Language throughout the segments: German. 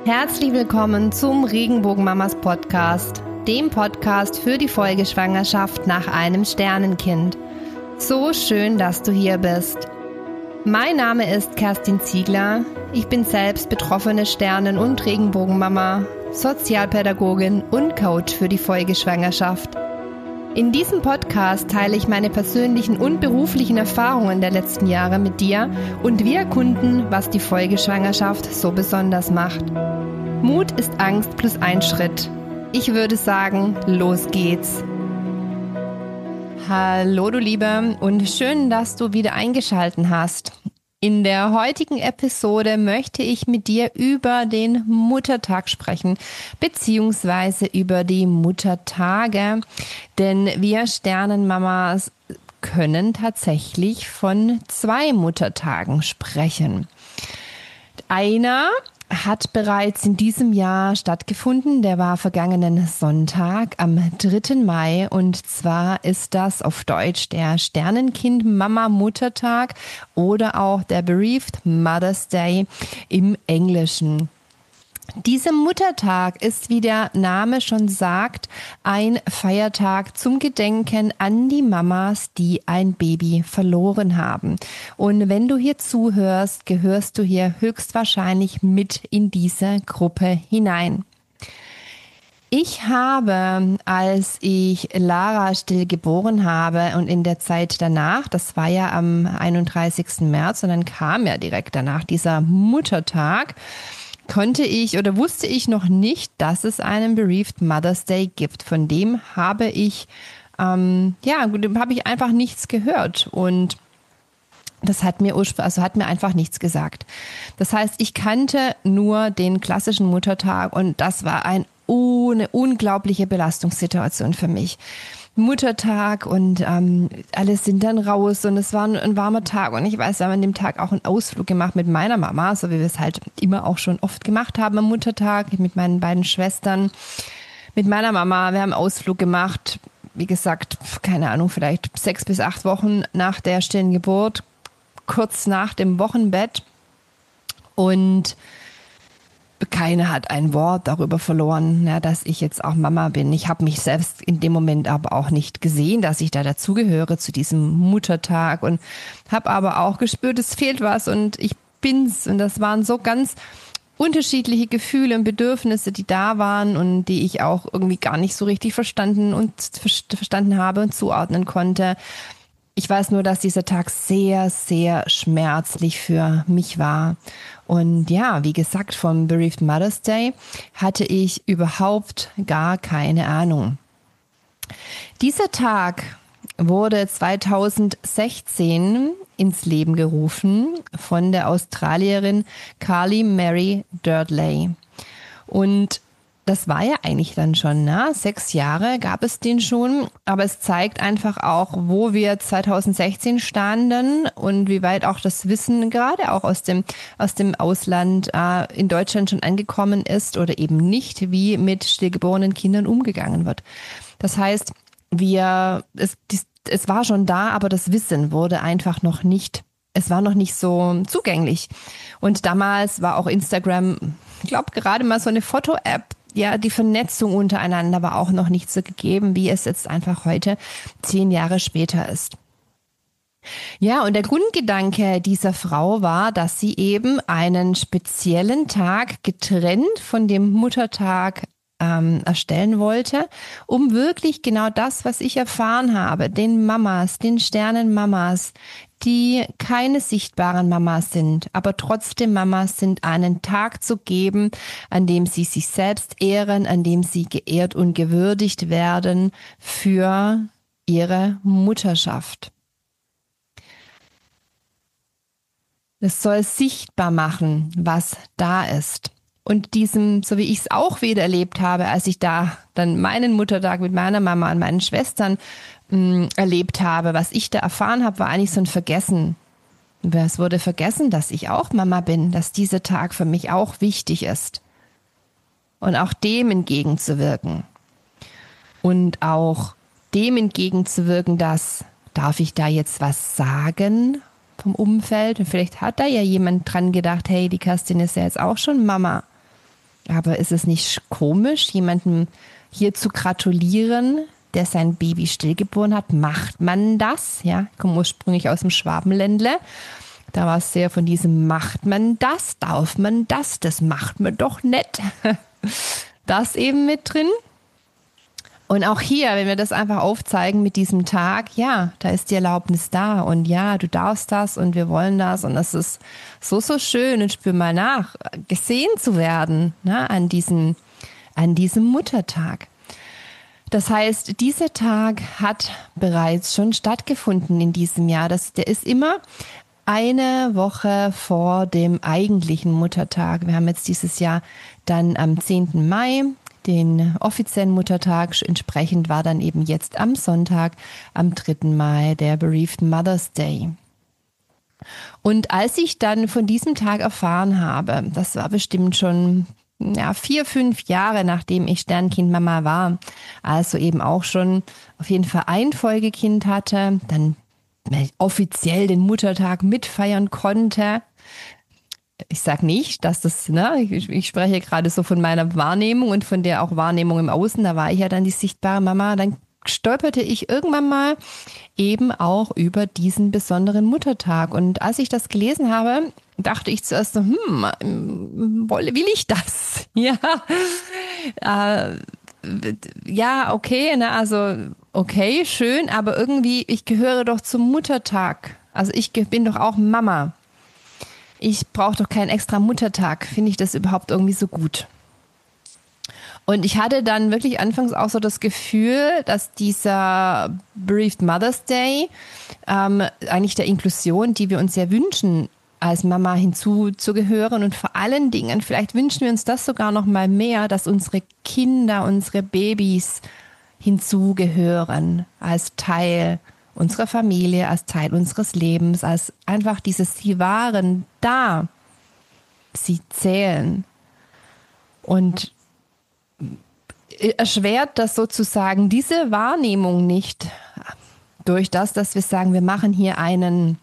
Herzlich willkommen zum Regenbogenmamas Podcast, dem Podcast für die Folgeschwangerschaft nach einem Sternenkind. So schön, dass du hier bist. Mein Name ist Kerstin Ziegler. Ich bin selbst betroffene Sternen- und Regenbogenmama, Sozialpädagogin und Coach für die Folgeschwangerschaft. In diesem Podcast teile ich meine persönlichen und beruflichen Erfahrungen der letzten Jahre mit dir und wir erkunden, was die Folgeschwangerschaft so besonders macht. Mut ist Angst plus ein Schritt. Ich würde sagen, los geht's. Hallo du Liebe und schön, dass du wieder eingeschaltet hast. In der heutigen Episode möchte ich mit dir über den Muttertag sprechen, beziehungsweise über die Muttertage, denn wir Sternenmamas können tatsächlich von 2 Muttertagen sprechen. Einer hat bereits in diesem Jahr stattgefunden. Der war vergangenen Sonntag am 3. Mai und zwar ist das auf Deutsch der Sternenkind-Mama-Muttertag oder auch der Bereaved Mother's Day im Englischen. Dieser Muttertag ist, wie der Name schon sagt, ein Feiertag zum Gedenken an die Mamas, die ein Baby verloren haben. Und wenn du hier zuhörst, gehörst du hier höchstwahrscheinlich mit in diese Gruppe hinein. Ich habe, als ich Lara still geboren habe und in der Zeit danach, das war ja am 31. März und dann kam ja direkt danach dieser Muttertag, wusste ich noch nicht, dass es einen Bereaved Mother's Day gibt. Von dem habe ich, einfach nichts gehört und das hat mir einfach nichts gesagt. Das heißt, ich kannte nur den klassischen Muttertag und das war eine unglaubliche Belastungssituation für mich. Muttertag und alle sind dann raus und es war ein warmer Tag und ich weiß, wir haben an dem Tag auch einen Ausflug gemacht mit meiner Mama, so wie wir es halt immer auch schon oft gemacht haben am Muttertag mit meinen beiden Schwestern, mit meiner Mama. Wir haben einen Ausflug gemacht, wie gesagt, keine Ahnung, vielleicht 6 bis 8 Wochen nach der stillen Geburt, kurz nach dem Wochenbett und keiner hat ein Wort darüber verloren, dass ich jetzt auch Mama bin. Ich habe mich selbst in dem Moment aber auch nicht gesehen, dass ich da dazugehöre zu diesem Muttertag und habe aber auch gespürt, es fehlt was und ich bin's. Und das waren so ganz unterschiedliche Gefühle und Bedürfnisse, die da waren und die ich auch irgendwie gar nicht so richtig verstanden habe und zuordnen konnte. Ich weiß nur, dass dieser Tag sehr, sehr schmerzlich für mich war. Und ja, wie gesagt, vom Bereaved Mother's Day hatte ich überhaupt gar keine Ahnung. Dieser Tag wurde 2016 ins Leben gerufen von der Australierin Carly Mary Durdley. Und das war ja eigentlich dann schon, 6 Jahre gab es den schon, aber es zeigt einfach auch, wo wir 2016 standen und wie weit auch das Wissen gerade auch aus dem Ausland in Deutschland schon angekommen ist oder eben nicht, wie mit stillgeborenen Kindern umgegangen wird. Das heißt, es war schon da, aber das Wissen wurde einfach noch nicht, es war noch nicht so zugänglich. Und damals war auch Instagram, ich glaube, gerade mal so eine Foto-App. Ja, die Vernetzung untereinander war auch noch nicht so gegeben, wie es jetzt einfach heute 10 Jahre später ist. Ja, und der Grundgedanke dieser Frau war, dass sie eben einen speziellen Tag getrennt von dem Muttertag erstellen wollte, um wirklich genau das, was ich erfahren habe, den Mamas, den Sternenmamas, die keine sichtbaren Mamas sind, aber trotzdem Mamas sind, einen Tag zu geben, an dem sie sich selbst ehren, an dem sie geehrt und gewürdigt werden für ihre Mutterschaft. Es soll sichtbar machen, was da ist. Und diesem, so wie ich es auch wieder erlebt habe, als ich da dann meinen Muttertag mit meiner Mama und meinen Schwestern erlebt habe, was ich da erfahren habe, war eigentlich so ein Vergessen. Es wurde vergessen, dass ich auch Mama bin, dass dieser Tag für mich auch wichtig ist. Und auch dem entgegenzuwirken. Und auch dem entgegenzuwirken, dass, darf ich da jetzt was sagen vom Umfeld? Und vielleicht hat da ja jemand dran gedacht, hey, die Kerstin ist ja jetzt auch schon Mama. Aber ist es nicht komisch, jemandem hier zu gratulieren, der sein Baby stillgeboren hat? Macht man das? Ja, ich komme ursprünglich aus dem Schwabenländle. Da war es sehr von diesem, macht man das? Darf man das? Das macht man doch nicht. Das eben mit drin. Und auch hier, wenn wir das einfach aufzeigen mit diesem Tag, ja, da ist die Erlaubnis da und ja, du darfst das und wir wollen das und das ist so, so schön und spür mal nach, gesehen zu werden, ne, an diesem Muttertag. Das heißt, dieser Tag hat bereits schon stattgefunden in diesem Jahr. Der ist immer eine Woche vor dem eigentlichen Muttertag. Wir haben jetzt dieses Jahr dann am 10. Mai den offiziellen Muttertag. Entsprechend war dann eben jetzt am Sonntag, am 3. Mai, der Bereaved Mother's Day. Und als ich dann von diesem Tag erfahren habe, das war bestimmt schon 4, 5 Jahre, nachdem ich Sternkindmama war, also eben auch schon auf jeden Fall ein Folgekind hatte, dann offiziell den Muttertag mitfeiern konnte. Ich sage nicht, dass das, ich spreche gerade so von meiner Wahrnehmung und von der auch Wahrnehmung im Außen, da war ich ja dann die sichtbare Mama, dann stolperte ich irgendwann mal eben auch über diesen besonderen Muttertag. Und als ich das gelesen habe, dachte ich zuerst so, will ich das? Ja, okay, okay, schön, aber irgendwie, ich gehöre doch zum Muttertag. Also ich bin doch auch Mama. Ich brauche doch keinen extra Muttertag. Finde ich das überhaupt irgendwie so gut? Und ich hatte dann wirklich anfangs auch so das Gefühl, dass dieser Bereaved Mother's Day eigentlich der Inklusion, die wir uns ja wünschen, als Mama hinzuzugehören und vor allen Dingen, vielleicht wünschen wir uns das sogar noch mal mehr, dass unsere Kinder, unsere Babys hinzugehören als Teil unserer Familie, als Teil unseres Lebens, als einfach sie waren da, sie zählen. Und erschwert das sozusagen diese Wahrnehmung nicht durch das, dass wir sagen, wir machen hier einen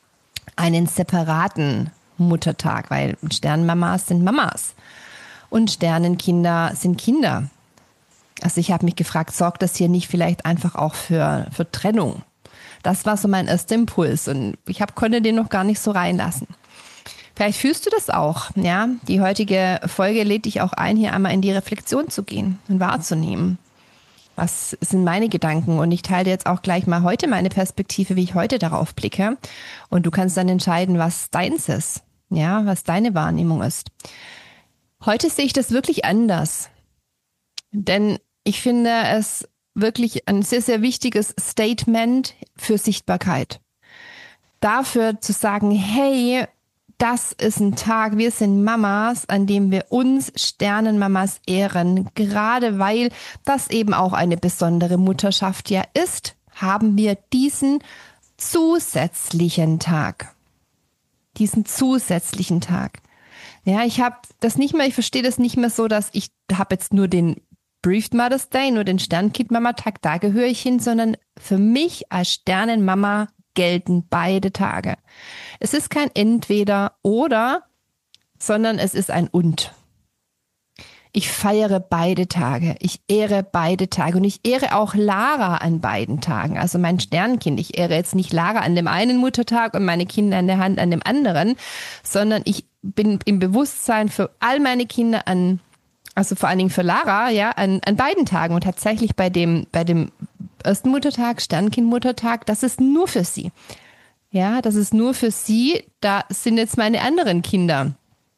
separaten Muttertag, weil Sternenmamas sind Mamas und Sternenkinder sind Kinder. Also ich habe mich gefragt, sorgt das hier nicht vielleicht einfach auch für Trennung? Das war so mein erster Impuls und konnte den noch gar nicht so reinlassen. Vielleicht fühlst du das auch, ja? Die heutige Folge lädt dich auch ein, hier einmal in die Reflexion zu gehen und wahrzunehmen. Was sind meine Gedanken? Und ich teile dir jetzt auch gleich mal heute meine Perspektive, wie ich heute darauf blicke. Und du kannst dann entscheiden, was deins ist, ja, was deine Wahrnehmung ist. Heute sehe ich das wirklich anders. Denn ich finde es wirklich ein sehr, sehr wichtiges Statement für Sichtbarkeit. Dafür zu sagen, hey, das ist ein Tag, wir sind Mamas, an dem wir uns Sternenmamas ehren. Gerade weil das eben auch eine besondere Mutterschaft ja ist, haben wir diesen zusätzlichen Tag. Diesen zusätzlichen Tag. Ja, ich verstehe das nicht mehr so, dass ich habe jetzt nur den Bereaved Mother's Day, nur den Sternkind-Mama-Tag, da gehöre ich hin, sondern für mich als Sternenmama gelten beide Tage. Es ist kein Entweder oder, sondern es ist ein Und. Ich feiere beide Tage. Ich ehre beide Tage. Und ich ehre auch Lara an beiden Tagen. Also mein Sternkind. Ich ehre jetzt nicht Lara an dem einen Muttertag und meine Kinder in der Hand an dem anderen, sondern ich bin im Bewusstsein für all meine Kinder also vor allen Dingen für Lara, ja, an beiden Tagen. Und tatsächlich bei dem ersten Muttertag, Sternkind-Muttertag, das ist nur für sie. Ja, das ist nur für sie. Da sind jetzt meine anderen Kinder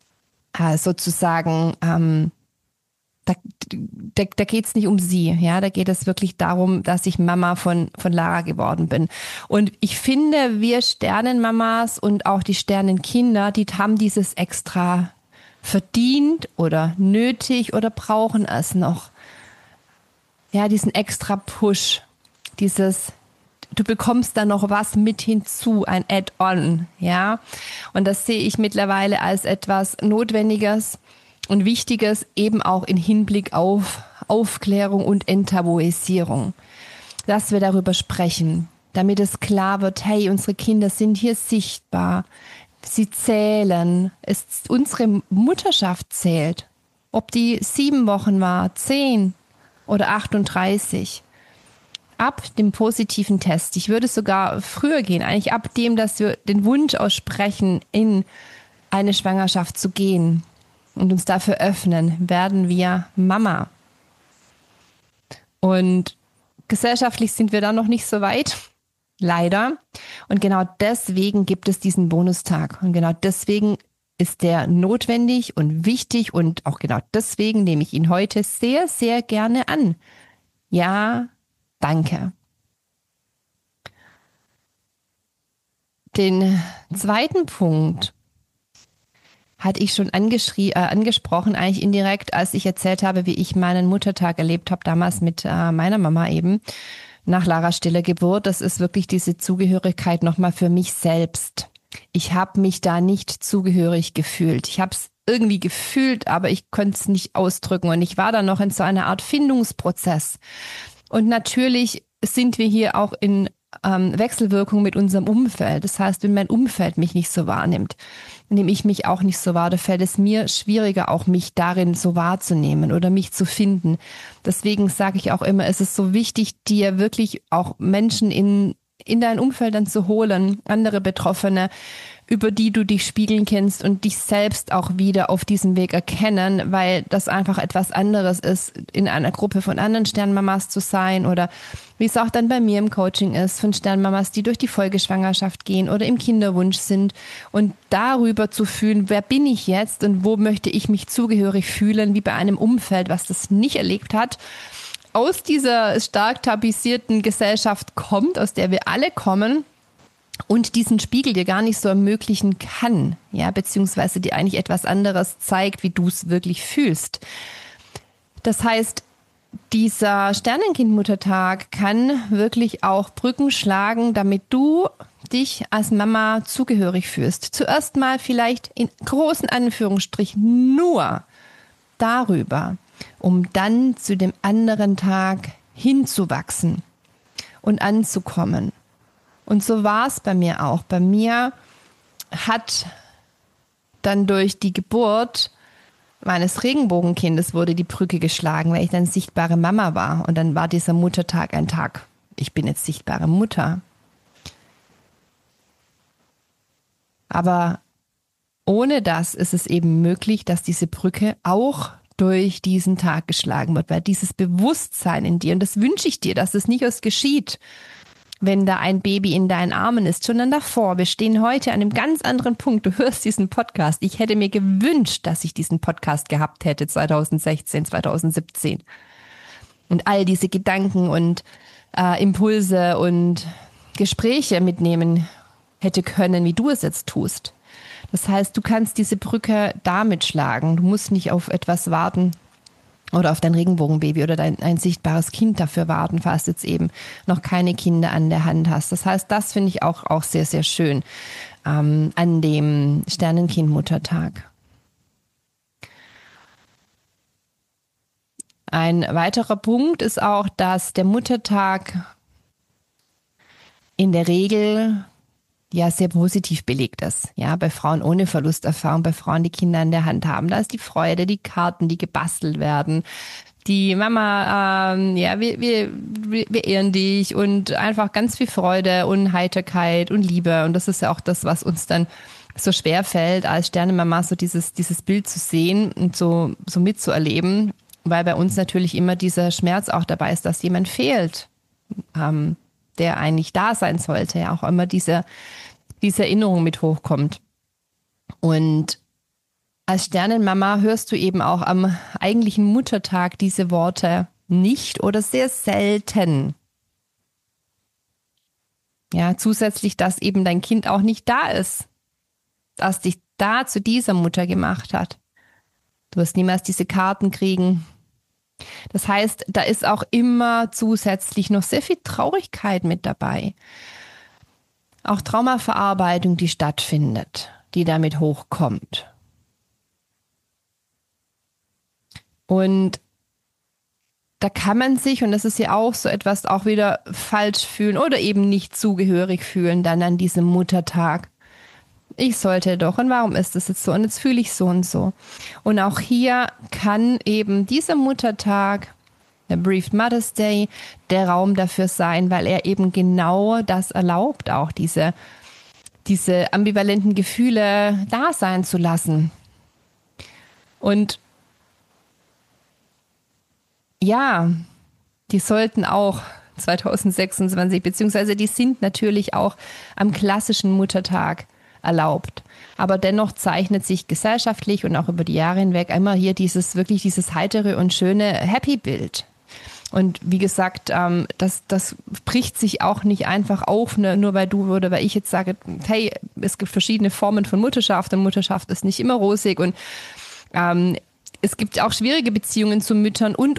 sozusagen, da geht's nicht um sie. Ja, da geht es wirklich darum, dass ich Mama von Lara geworden bin. Und ich finde, wir Sternenmamas und auch die Sternenkinder, die haben dieses extra verdient oder nötig oder brauchen es noch. Ja, diesen extra Push, du bekommst da noch was mit hinzu, ein Add-on, ja. Und das sehe ich mittlerweile als etwas Notwendiges und Wichtiges, eben auch im Hinblick auf Aufklärung und Enttabuisierung. Dass wir darüber sprechen, damit es klar wird, hey, unsere Kinder sind hier sichtbar. Sie zählen, unsere Mutterschaft zählt. Ob die 7 Wochen war, 10 oder 38. Ab dem positiven Test. Ich würde sogar früher gehen, eigentlich ab dem, dass wir den Wunsch aussprechen, in eine Schwangerschaft zu gehen und uns dafür öffnen, werden wir Mama. Und gesellschaftlich sind wir da noch nicht so weit, leider. Und genau deswegen gibt es diesen Bonustag. Und genau deswegen ist der notwendig und wichtig. Und auch genau deswegen nehme ich ihn heute sehr, sehr gerne an. Ja, danke. Den zweiten Punkt hatte ich schon angesprochen, eigentlich indirekt, als ich erzählt habe, wie ich meinen Muttertag erlebt habe, damals mit meiner Mama eben, nach Laras stiller Geburt. Das ist wirklich diese Zugehörigkeit nochmal für mich selbst. Ich habe mich da nicht zugehörig gefühlt. Ich habe es irgendwie gefühlt, aber ich konnte es nicht ausdrücken. Und ich war da noch in so einer Art Findungsprozess. Und natürlich sind wir hier auch in Wechselwirkung mit unserem Umfeld. Das heißt, wenn mein Umfeld mich nicht so wahrnimmt, nehme ich mich auch nicht so wahr, da fällt es mir schwieriger, auch mich darin so wahrzunehmen oder mich zu finden. Deswegen sage ich auch immer, es ist so wichtig, dir wirklich auch Menschen in dein Umfeld dann zu holen, andere Betroffene, über die du dich spiegeln kannst und dich selbst auch wieder auf diesem Weg erkennen, weil das einfach etwas anderes ist, in einer Gruppe von anderen Sternmamas zu sein oder wie es auch dann bei mir im Coaching ist, von Sternmamas, die durch die Folgeschwangerschaft gehen oder im Kinderwunsch sind und darüber zu fühlen, wer bin ich jetzt und wo möchte ich mich zugehörig fühlen, wie bei einem Umfeld, was das nicht erlebt hat, aus dieser stark tabuisierten Gesellschaft kommt, aus der wir alle kommen und diesen Spiegel dir gar nicht so ermöglichen kann, ja, beziehungsweise dir eigentlich etwas anderes zeigt, wie du es wirklich fühlst. Das heißt, dieser Sternenkind-Muttertag kann wirklich auch Brücken schlagen, damit du dich als Mama zugehörig fühlst. Zuerst mal vielleicht in großen Anführungsstrichen nur darüber, um dann zu dem anderen Tag hinzuwachsen und anzukommen. Und so war es bei mir auch. Bei mir hat dann durch die Geburt meines Regenbogenkindes wurde die Brücke geschlagen, weil ich dann sichtbare Mama war. Und dann war dieser Muttertag ein Tag. Ich bin jetzt sichtbare Mutter. Aber ohne das ist es eben möglich, dass diese Brücke auch durch diesen Tag geschlagen wird, weil dieses Bewusstsein in dir, und das wünsche ich dir, dass es nicht erst geschieht, wenn da ein Baby in deinen Armen ist, sondern davor. Wir stehen heute an einem ganz anderen Punkt. Du hörst diesen Podcast. Ich hätte mir gewünscht, dass ich diesen Podcast gehabt hätte 2016, 2017. Und all diese Gedanken und Impulse und Gespräche mitnehmen hätte können, wie du es jetzt tust. Das heißt, du kannst diese Brücke damit schlagen. Du musst nicht auf etwas warten oder auf dein Regenbogenbaby oder ein sichtbares Kind dafür warten, falls du jetzt eben noch keine Kinder an der Hand hast. Das heißt, das finde ich auch sehr, sehr schön an dem Sternenkind-Muttertag. Ein weiterer Punkt ist auch, dass der Muttertag in der Regel ja sehr positiv belegt ist. Ja, bei Frauen ohne Verlusterfahrung, bei Frauen, die Kinder in der Hand haben. Da ist die Freude, die Karten, die gebastelt werden. Die Mama, wir ehren dich und einfach ganz viel Freude und Heiterkeit und Liebe. Und das ist ja auch das, was uns dann so schwer fällt, als Sternenmama so dieses Bild zu sehen und so mitzuerleben, weil bei uns natürlich immer dieser Schmerz auch dabei ist, dass jemand fehlt, der eigentlich da sein sollte, ja auch immer diese Erinnerung mit hochkommt. Und als Sternenmama hörst du eben auch am eigentlichen Muttertag diese Worte nicht oder sehr selten. Ja, zusätzlich, dass eben dein Kind auch nicht da ist, dass dich da zu dieser Mutter gemacht hat. Du wirst niemals diese Karten kriegen. Das heißt, da ist auch immer zusätzlich noch sehr viel Traurigkeit mit dabei. Auch Traumaverarbeitung, die stattfindet, die damit hochkommt. Und da kann man sich, und das ist ja auch so etwas, auch wieder falsch fühlen oder eben nicht zugehörig fühlen dann an diesem Muttertag. ich sollte doch und warum ist das jetzt so und jetzt fühle ich so und so. Und auch hier kann eben dieser Muttertag, der Bereaved Mother's Day, der Raum dafür sein, weil er eben genau das erlaubt, auch diese ambivalenten Gefühle da sein zu lassen. Und ja, die sollten auch 2026, beziehungsweise die sind natürlich auch am klassischen Muttertag erlaubt. Aber dennoch zeichnet sich gesellschaftlich und auch über die Jahre hinweg immer hier dieses heitere und schöne Happy-Bild. Und wie gesagt, das bricht sich auch nicht einfach auf, ne, nur weil du oder weil ich jetzt sage, hey, es gibt verschiedene Formen von Mutterschaft und Mutterschaft ist nicht immer rosig und es gibt auch schwierige Beziehungen zu Müttern und.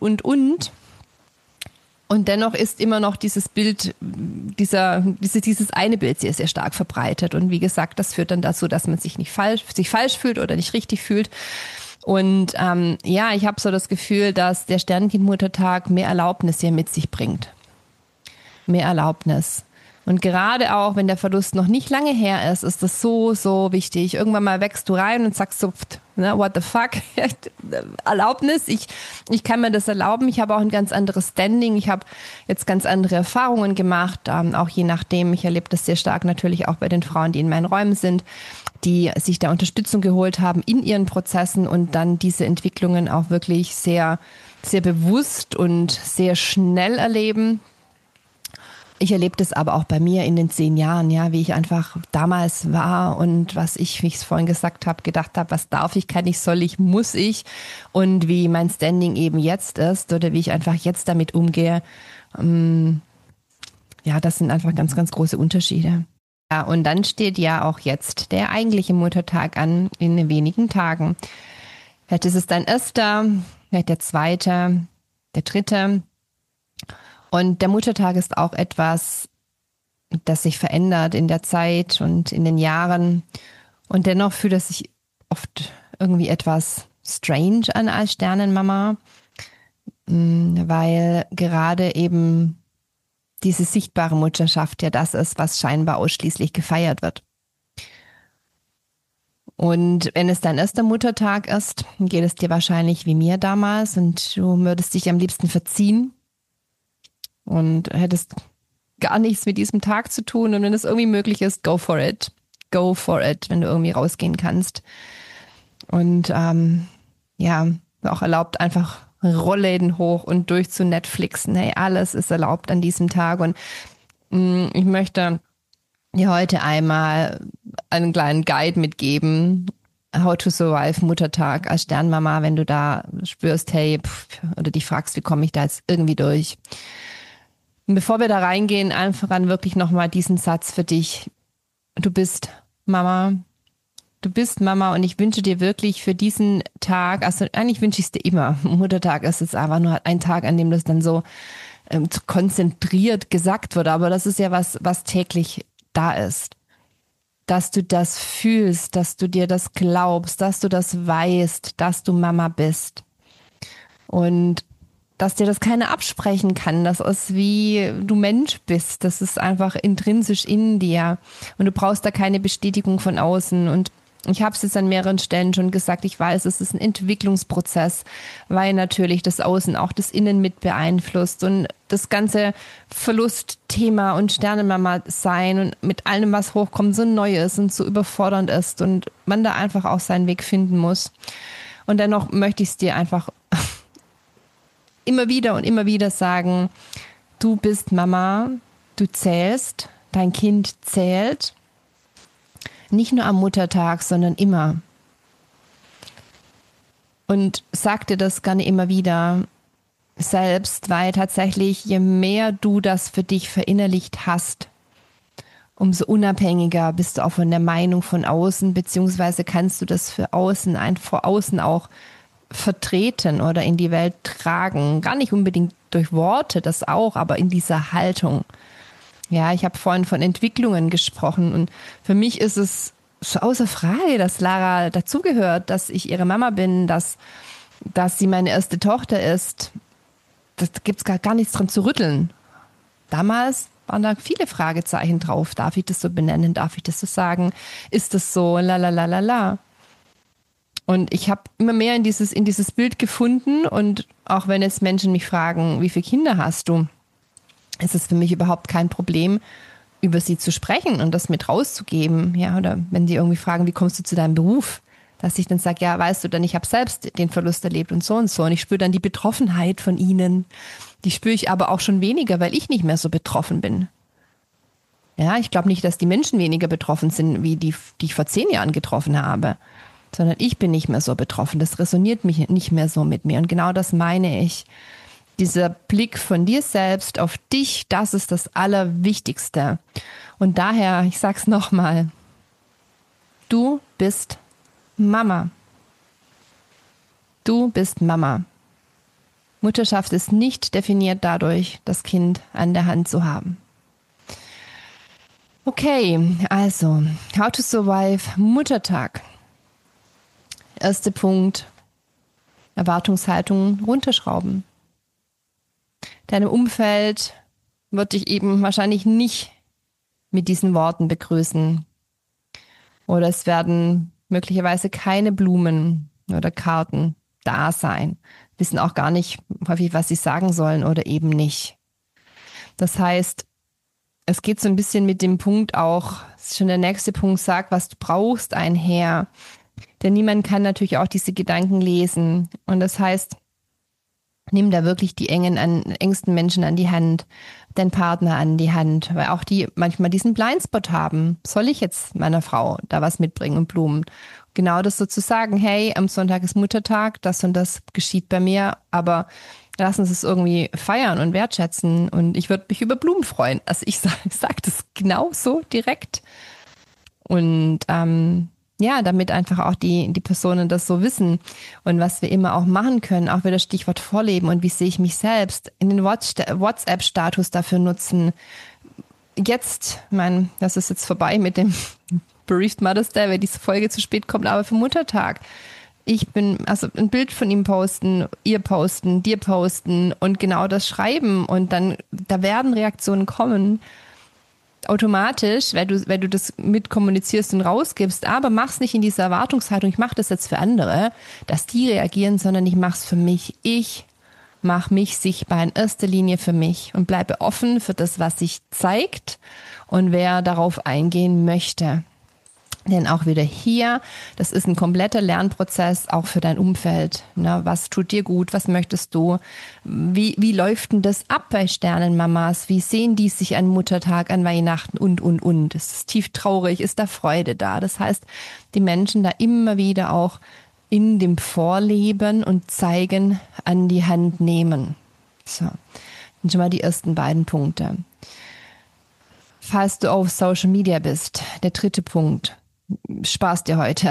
Und dennoch ist immer noch dieses Bild, dieses eine Bild sehr, sehr stark verbreitet. Und wie gesagt, das führt dann dazu, dass man sich falsch fühlt oder nicht richtig fühlt. Und ja, ich habe so das Gefühl, dass der Sternenkind-Muttertag mehr Erlaubnis hier mit sich bringt. Mehr Erlaubnis. Und gerade auch, wenn der Verlust noch nicht lange her ist das so, so wichtig. Irgendwann mal wächst du rein und sagst so, ne, what the fuck? Erlaubnis, ich kann mir das erlauben. Ich habe auch ein ganz anderes Standing. Ich habe jetzt ganz andere Erfahrungen gemacht, auch je nachdem. Ich erlebe das sehr stark natürlich auch bei den Frauen, die in meinen Räumen sind, die sich da Unterstützung geholt haben in ihren Prozessen und dann diese Entwicklungen auch wirklich sehr, sehr bewusst und sehr schnell erleben. Ich erlebe das aber auch bei mir in den 10 Jahren, ja, wie ich einfach damals war und was ich, wie ich es vorhin gesagt habe, gedacht habe, was darf ich, kann ich, soll ich, muss ich und wie mein Standing eben jetzt ist oder wie ich einfach jetzt damit umgehe. Ja, das sind einfach ganz, ganz große Unterschiede. Ja, und dann steht ja auch jetzt der eigentliche Muttertag an in wenigen Tagen. Vielleicht ist es dein erster, vielleicht der zweite, der dritte. Und der Muttertag ist auch etwas, das sich verändert in der Zeit und in den Jahren. Und dennoch fühlt es sich oft irgendwie etwas strange an als Sternenmama, weil gerade eben diese sichtbare Mutterschaft ja das ist, was scheinbar ausschließlich gefeiert wird. Und wenn es dein erster Muttertag ist, geht es dir wahrscheinlich wie mir damals und du würdest dich am liebsten verziehen und hättest gar nichts mit diesem Tag zu tun. Und wenn es irgendwie möglich ist, go for it. Go for it, wenn du irgendwie rausgehen kannst. Und ja, auch erlaubt, einfach Rollläden hoch und durch zu Netflixen. Hey, alles ist erlaubt an diesem Tag. Und ich möchte dir heute einmal einen kleinen Guide mitgeben. How to survive Muttertag als Sternmama, wenn du da spürst, hey, oder dich fragst, wie komme ich da jetzt irgendwie durch. Und bevor wir da reingehen, einfach an wirklich nochmal diesen Satz für dich. Du bist Mama. Du bist Mama und ich wünsche dir wirklich für diesen Tag, also eigentlich wünsche ich es dir immer. Muttertag ist jetzt einfach nur ein Tag, an dem das dann so konzentriert gesagt wird. Aber das ist ja was täglich da ist. Dass du das fühlst, dass du dir das glaubst, dass du das weißt, dass du Mama bist. Und dass dir das keiner absprechen kann. Das ist wie du Mensch bist. Das ist einfach intrinsisch in dir. Und du brauchst da keine Bestätigung von außen. Und ich habe es jetzt an mehreren Stellen schon gesagt, ich weiß, es ist ein Entwicklungsprozess, weil natürlich das Außen auch das Innen mit beeinflusst und das ganze Verlustthema und Sternenmama sein und mit allem, was hochkommt, so neu ist und so überfordernd ist und man da einfach auch seinen Weg finden muss. Und dennoch möchte ich es dir einfach immer wieder sagen, du bist Mama, du zählst, dein Kind zählt. Nicht nur am Muttertag, sondern immer. Und sag dir das gerne immer wieder selbst, weil tatsächlich, je mehr du das für dich verinnerlicht hast, umso unabhängiger bist du auch von der Meinung von außen, beziehungsweise kannst du das vor außen auch vertreten oder in die Welt tragen. Gar nicht unbedingt durch Worte, das auch, aber in dieser Haltung. Ja, ich habe vorhin von Entwicklungen gesprochen und für mich ist es so außer Frage, dass Lara dazugehört, dass ich ihre Mama bin, dass sie meine erste Tochter ist. Da gibt's gar nichts dran zu rütteln. Damals waren da viele Fragezeichen drauf. Darf ich das so benennen? Darf ich das so sagen? Ist das so? La la la la la. Und ich habe immer mehr in dieses Bild gefunden. Und auch wenn jetzt Menschen mich fragen, wie viele Kinder hast du, ist es für mich überhaupt kein Problem, über sie zu sprechen und das mit rauszugeben. Ja, oder wenn die irgendwie fragen, wie kommst du zu deinem Beruf? Dass ich dann sage, ja, weißt du, denn ich habe selbst den Verlust erlebt und so und so. Und ich spüre dann die Betroffenheit von ihnen. Die spüre ich aber auch schon weniger, weil ich nicht mehr so betroffen bin. Ja, ich glaube nicht, dass die Menschen weniger betroffen sind, wie die ich vor 10 Jahren getroffen habe. Sondern ich bin nicht mehr so betroffen. Das resoniert mich nicht mehr so mit mir. Und genau das meine ich. Dieser Blick von dir selbst auf dich, das ist das Allerwichtigste. Und daher, ich sag's nochmal, du bist Mama. Du bist Mama. Mutterschaft ist nicht definiert dadurch, das Kind an der Hand zu haben. Okay, also, how to survive Muttertag. Erster Punkt, Erwartungshaltung runterschrauben. Deinem Umfeld wird dich eben wahrscheinlich nicht mit diesen Worten begrüßen. Oder es werden möglicherweise keine Blumen oder Karten da sein. Wissen auch gar nicht häufig, was sie sagen sollen oder eben nicht. Das heißt, es geht so ein bisschen mit dem Punkt auch, das ist schon der nächste Punkt, sag, was du brauchst, einher. Denn niemand kann natürlich auch diese Gedanken lesen. Und das heißt, nimm da wirklich die engsten Menschen an die Hand, deinen Partner an die Hand, weil auch die manchmal diesen Blindspot haben. Soll ich jetzt meiner Frau da was mitbringen und Blumen? Genau das so zu sagen, hey, am Sonntag ist Muttertag, das und das geschieht bei mir, aber lass uns es irgendwie feiern und wertschätzen und ich würde mich über Blumen freuen. Also ich sag das genau so direkt. Und ja, damit einfach auch die Personen das so wissen. Und was wir immer auch machen können, auch wieder Stichwort Vorleben und wie sehe ich mich selbst, in den WhatsApp-Status dafür nutzen. Jetzt, das ist jetzt vorbei mit dem Bereaved Mother's Day, weil diese Folge zu spät kommt, aber für Muttertag. Also ein Bild von ihm posten, ihr posten, dir posten und genau das schreiben und dann, da werden Reaktionen kommen. Automatisch, weil du das mitkommunizierst und rausgibst, aber mach's nicht in dieser Erwartungshaltung, ich mache das jetzt für andere, dass die reagieren, sondern ich mache es für mich. Ich mache mich sichtbar in erster Linie für mich und bleibe offen für das, was sich zeigt und wer darauf eingehen möchte. Denn auch wieder hier, das ist ein kompletter Lernprozess, auch für dein Umfeld. Na, was tut dir gut? Was möchtest du? Wie läuft denn das ab bei Sternenmamas? Wie sehen die sich an Muttertag, an Weihnachten und? Ist es tief traurig? Ist da Freude da? Das heißt, die Menschen da immer wieder auch in dem Vorleben und Zeigen an die Hand nehmen. So, und schon mal die ersten beiden Punkte. Falls du auf Social Media bist, der dritte Punkt. Spaß dir heute.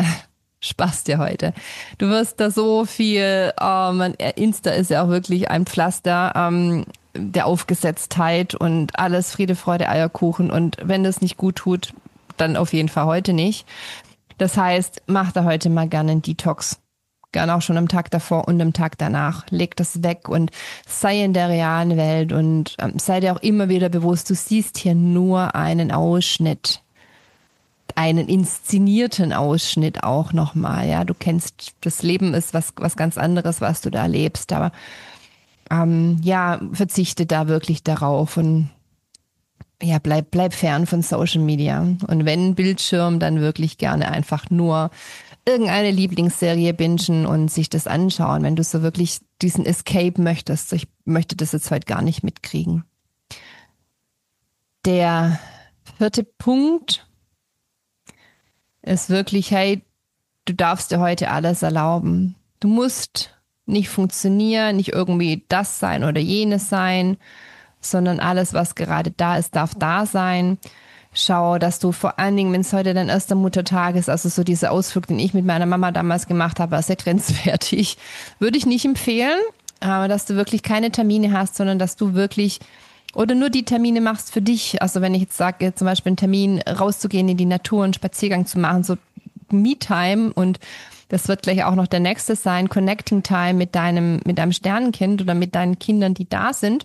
Du wirst da so viel, Insta ist ja auch wirklich ein Pflaster der Aufgesetztheit und alles Friede, Freude, Eierkuchen. Und wenn das nicht gut tut, dann auf jeden Fall heute nicht. Das heißt, mach da heute mal gerne einen Detox. Gerne auch schon am Tag davor und am Tag danach. Leg das weg und sei in der realen Welt und sei dir auch immer wieder bewusst, du siehst hier nur einen Ausschnitt. Einen inszenierten Ausschnitt auch nochmal, ja. Du kennst, das Leben ist was ganz anderes, was du da erlebst, aber ja, verzichte da wirklich darauf und ja, bleib fern von Social Media. Und wenn Bildschirm, dann wirklich gerne einfach nur irgendeine Lieblingsserie bingen und sich das anschauen, wenn du so wirklich diesen Escape möchtest. Ich möchte das jetzt heute gar nicht mitkriegen. Der vierte Punkt ist wirklich, hey, du darfst dir heute alles erlauben. Du musst nicht funktionieren, nicht irgendwie das sein oder jenes sein, sondern alles, was gerade da ist, darf da sein. Schau, dass du vor allen Dingen, wenn es heute dein erster Muttertag ist, also so dieser Ausflug, den ich mit meiner Mama damals gemacht habe, war sehr grenzwertig. Würde ich nicht empfehlen, aber dass du wirklich keine Termine hast, sondern dass du wirklich oder nur die Termine machst für dich. Also wenn ich jetzt sage, zum Beispiel einen Termin rauszugehen in die Natur, einen Spaziergang zu machen, so Me-Time und das wird gleich auch noch der nächste sein, Connecting Time mit deinem Sternenkind oder mit deinen Kindern, die da sind.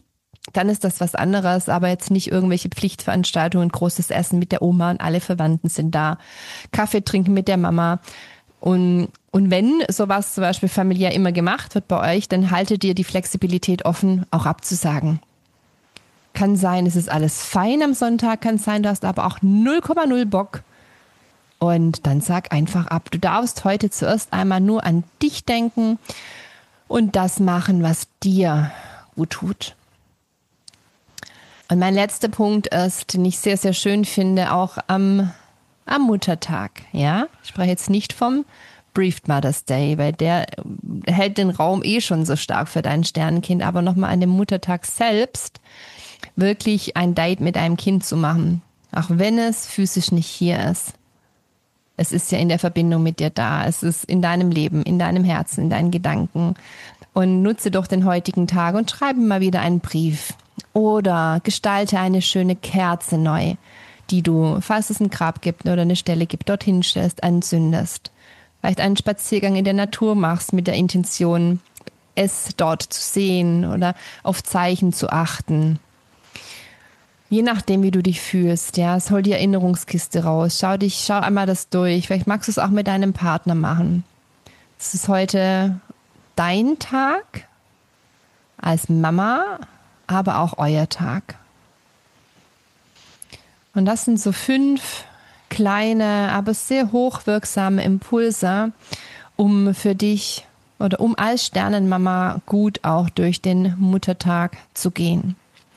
dann ist das was anderes, aber jetzt nicht irgendwelche Pflichtveranstaltungen, großes Essen mit der Oma und alle Verwandten sind da, Kaffee trinken mit der Mama. Und wenn sowas zum Beispiel familiär immer gemacht wird bei euch, dann haltet ihr die Flexibilität offen, auch abzusagen. Kann sein, es ist alles fein am Sonntag, kann sein, du hast aber auch 0,0 Bock. Und dann sag einfach ab. Du darfst heute zuerst einmal nur an dich denken und das machen, was dir gut tut. Und mein letzter Punkt ist, den ich sehr, sehr schön finde, auch am Muttertag. Ja, ich spreche jetzt nicht vom Briefed Mother's Day, weil der hält den Raum schon so stark für dein Sternenkind, aber nochmal an dem Muttertag selbst wirklich ein Date mit einem Kind zu machen, auch wenn es physisch nicht hier ist. Es ist ja in der Verbindung mit dir da, es ist in deinem Leben, in deinem Herzen, in deinen Gedanken. Und nutze doch den heutigen Tag und schreibe mal wieder einen Brief oder gestalte eine schöne Kerze neu, die du, falls es ein Grab gibt oder eine Stelle gibt, dorthin stellst, anzündest. Vielleicht einen Spaziergang in der Natur machst mit der Intention, es dort zu sehen oder auf Zeichen zu achten. Je nachdem, wie du dich fühlst, ja, hol die Erinnerungskiste raus, schau einmal das durch. Vielleicht magst du es auch mit deinem Partner machen. Es ist heute dein Tag als Mama, aber auch euer Tag. Und das sind so 5 kleine, aber sehr hochwirksame Impulse, um für dich oder um als Sternenmama gut auch durch den Muttertag zu gehen.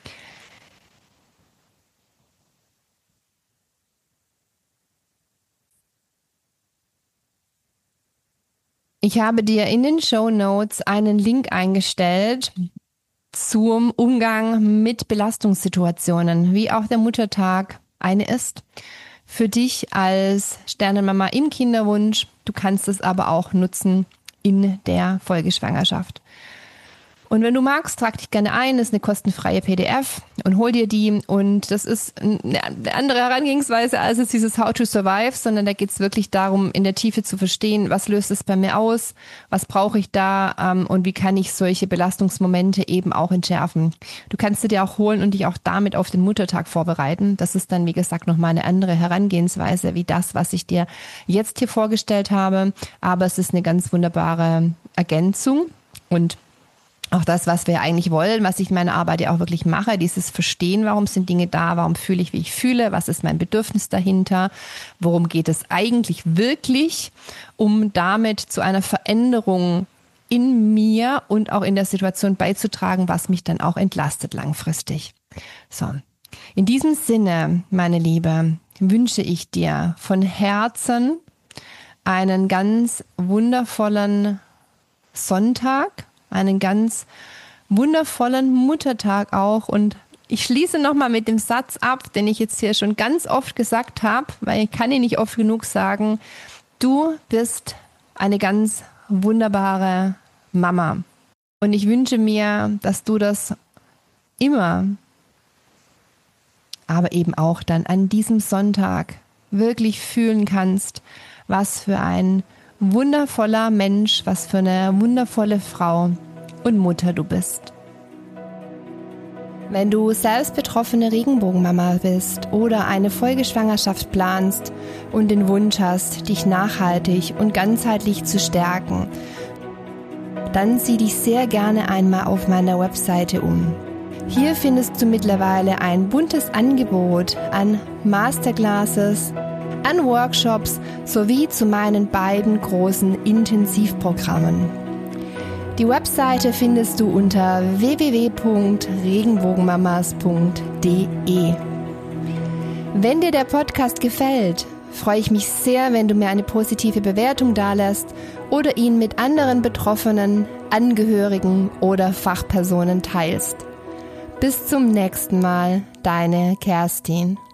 Ich habe dir in den Shownotes einen Link eingestellt zum Umgang mit Belastungssituationen, wie auch der Muttertag eine ist. Für dich als Sternenmama im Kinderwunsch, du kannst es aber auch nutzen in der Folgeschwangerschaft. Und wenn du magst, trag dich gerne ein, das ist eine kostenfreie PDF und hol dir die. Und das ist eine andere Herangehensweise als jetzt dieses How to Survive, sondern da geht es wirklich darum, in der Tiefe zu verstehen, was löst es bei mir aus, was brauche ich da und wie kann ich solche Belastungsmomente eben auch entschärfen. Du kannst sie dir auch holen und dich auch damit auf den Muttertag vorbereiten. Das ist dann, wie gesagt, nochmal eine andere Herangehensweise wie das, was ich dir jetzt hier vorgestellt habe. Aber es ist eine ganz wunderbare Ergänzung und auch das, was wir eigentlich wollen, was ich in meiner Arbeit ja auch wirklich mache, dieses Verstehen, warum sind Dinge da, warum fühle ich, wie ich fühle, was ist mein Bedürfnis dahinter, worum geht es eigentlich wirklich, um damit zu einer Veränderung in mir und auch in der Situation beizutragen, was mich dann auch entlastet langfristig. So, in diesem Sinne, meine Liebe, wünsche ich dir von Herzen einen ganz wundervollen Sonntag, einen ganz wundervollen Muttertag auch. Und ich schließe nochmal mit dem Satz ab, den ich jetzt hier schon ganz oft gesagt habe, weil ich kann ihn nicht oft genug sagen. Du bist eine ganz wunderbare Mama. Und ich wünsche mir, dass du das immer, aber eben auch dann an diesem Sonntag wirklich fühlen kannst, was für ein wundervoller Mensch, was für eine wundervolle Frau und Mutter du bist. Wenn du selbst betroffene Regenbogenmama bist oder eine Folgeschwangerschaft planst und den Wunsch hast, dich nachhaltig und ganzheitlich zu stärken, dann sieh dich sehr gerne einmal auf meiner Webseite um. Hier findest du mittlerweile ein buntes Angebot an Masterclasses, an Workshops sowie zu meinen beiden großen Intensivprogrammen. Die Webseite findest du unter www.regenbogenmamas.de. Wenn dir der Podcast gefällt, freue ich mich sehr, wenn du mir eine positive Bewertung dalässt oder ihn mit anderen Betroffenen, Angehörigen oder Fachpersonen teilst. Bis zum nächsten Mal, deine Kerstin.